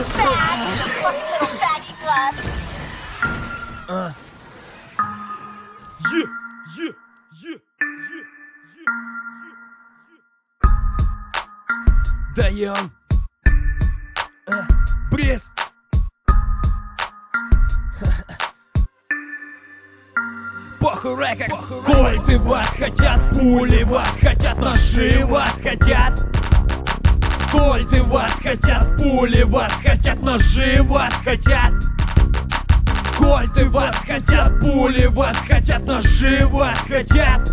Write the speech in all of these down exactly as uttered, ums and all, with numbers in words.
Fag. Fucking little faggy glove. Uh. Yeah, yeah, yeah, yeah, yeah, yeah. Даем. Uh. Брест. Похуй рекордс. Кольты вас хотят, пули вас хотят, ножи вас хотят. Кольты вас хотят, пули вас хотят, ножи вас хотят. Кольты вас хотят, пули вас хотят, ножи вас хотят.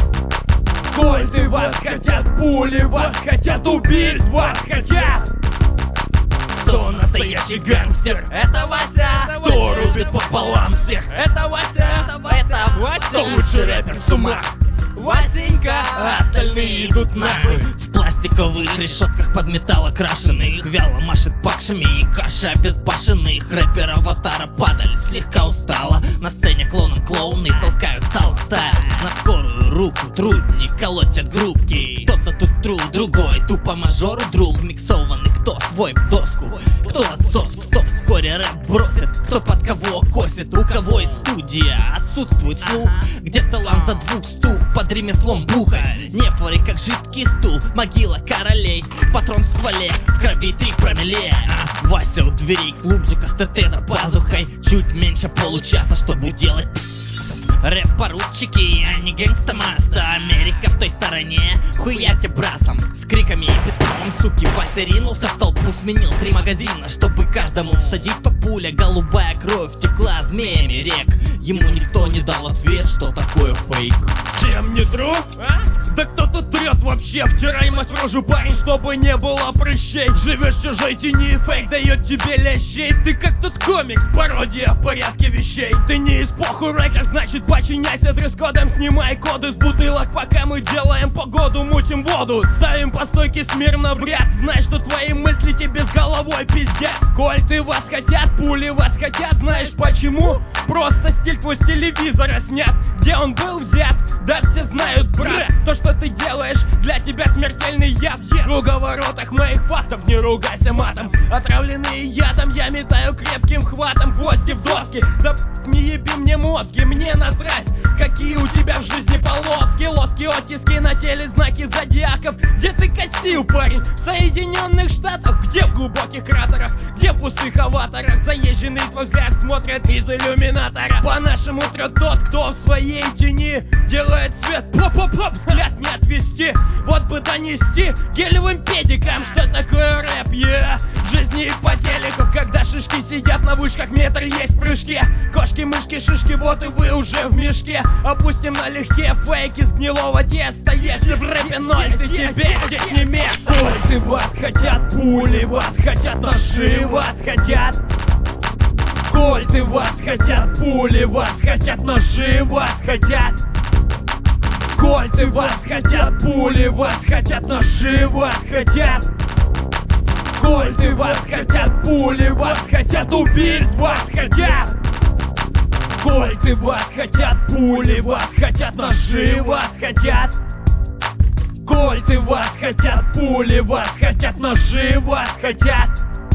Кольты вас хотят, пули вас хотят, убить вас хотят. Кто настоящий гангстер? Это Вася! Кто рубит пополам всех? Это Вася! Это Вася! Кто лучший рэпер с ума? Васенька! А остальные идут нахуй. В пластиковых решетках под металл окрашенных вяло машет пакшами и каша обезбашенных. Рэпер аватара падали слегка устало. На сцене клоуном клоуны толкают стал стайл. На скорую руку трудней колотят группки. Кто-то тут тру, другой тупо мажору друг. Миксованный кто свой в доску, кто отсос, кто вскоре рэп бросит, кто под кого косит, у кого из студия отсутствует слух. Где талант за двух стук под ремеслом бухать. Нефоры как жидкий стул, могила королей. Патрон в стволе, в крови три промилле. А Вася у дверей клубчика с ТТ за пазухой. Чуть меньше получаса, чтобы делать рэп-поручики, а не гэнгста-масса. Америка в той стороне, хуярьте брасом с криками и питаном, суки. Вася ринулся в толпу, сменил три магазина, чтобы каждому всадить по пуле. Голубая кровь текла змеями рек. Ему никто не дал ответ, что такое фейк. Всем не друг? А? Да кто тут трет вообще? Втирай мать в рожу, парень, чтобы не было прыщей. Живешь в чужой тени, и фейк дает тебе лящей. Ты как тот комикс, пародия в порядке вещей. Ты не из похуй рэкер, значит подчиняйся дресс-кодам. Снимай коды с бутылок, пока мы делаем погоду. Мутим воду, ставим по стойке смирно в ряд. Знай, что твои мысли тебе с головой пиздят. Коль ты вас хотят, пули вас хотят. Знаешь почему? Просто стиль твой с телевизора снят. Где он был взят? Да все знают, брат. То, что ты делаешь, для тебя смертельный яд. В круговоротах моих фактов не ругайся матом. Отравленные ядом я метаю крепким хватом. Гвозди в доски, да не еби мне мозги. Мне насрать, какие у тебя в жизни полоски. Лоски, оттиски на теле, знаки зодиаков. Где ты косил, парень? В Соединенных Штатах? Где в глубоких кратерах? Где в пустых аватарах? Заезженный твой взгляд смотрят из иллюминатора. По-нашему трет тот, кто в своей тени делает свет. Поп-поп-поп, взгляд не отвести. Вот бы донести гелевым педикам, что такое рэп, yeah. В жизни и по телеку, когда шишки сидят на вышках, метр есть в прыжке. Кошки, мышки, шишки, вот и вы уже в мешке. Опустим налегке фейки с гнилого теста. Если в рэпе ноль, ты себе здесь не место. Кольты вас хотят, пули вас хотят, ножи вас хотят. Кольты вас хотят, пули вас хотят, ножи вас хотят. Кольты вас хотят, пули вас хотят, ножи вас хотят. Кольты вас хотят, пули вас хотят, убить вас хотят. Кольты вас хотят, пули вас хотят, ножи вас хотят. Кольты вас хотят, пули вас хотят, ножи вас хотят.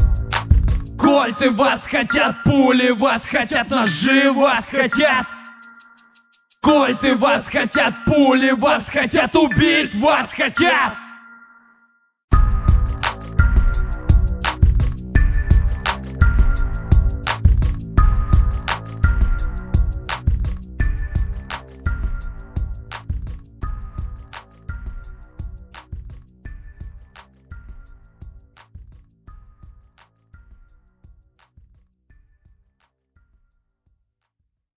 Кольты вас хотят, пули вас хотят, ножи вас хотят. Кольты вас хотят, пули вас хотят, убить вас хотят.